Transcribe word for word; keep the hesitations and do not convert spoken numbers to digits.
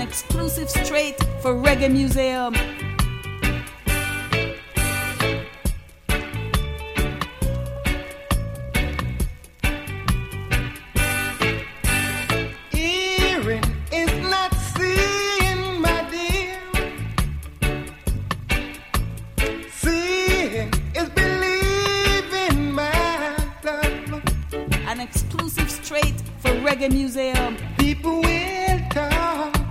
exclusive straight for Reggae Museum. An exclusive straight for Reggae Museum. People will talk